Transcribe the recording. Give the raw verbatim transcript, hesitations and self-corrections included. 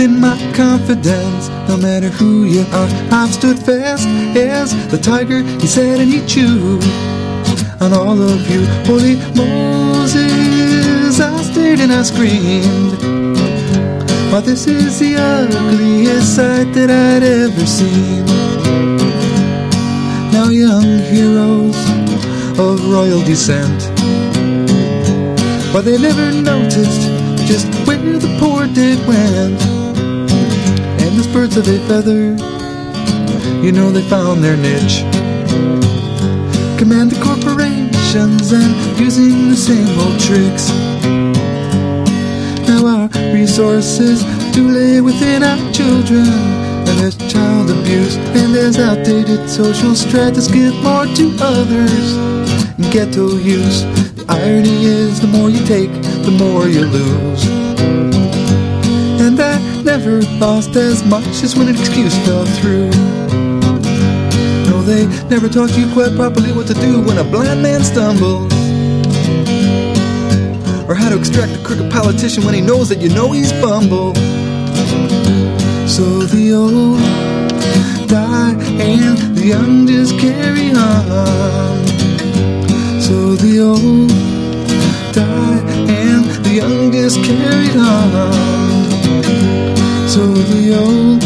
in my confidence. No matter who you are, I've stood fast as the tiger. He said and he chewed on all of you. Holy Moses, I stared and I screamed. Oh, this is the ugliest sight that I'd ever seen. Now young heroes of royal descent, but they never noticed just where the poor dead went. And as birds of a feather, you know they found their niche, commanding corporations and using the same old tricks. Now our resources do lay within our children, and there's child abuse, and there's outdated social stratus give more to others, and ghetto use. The irony is the more you take, the more you lose. And I never lost as much as when an excuse fell through. No, they never taught you quite properly what to do when a blind man stumbles, or how to extract a crooked politician when he knows that you know he's bumbled. So the old die and the young just carry on. So the old die and the young just carried on. So the old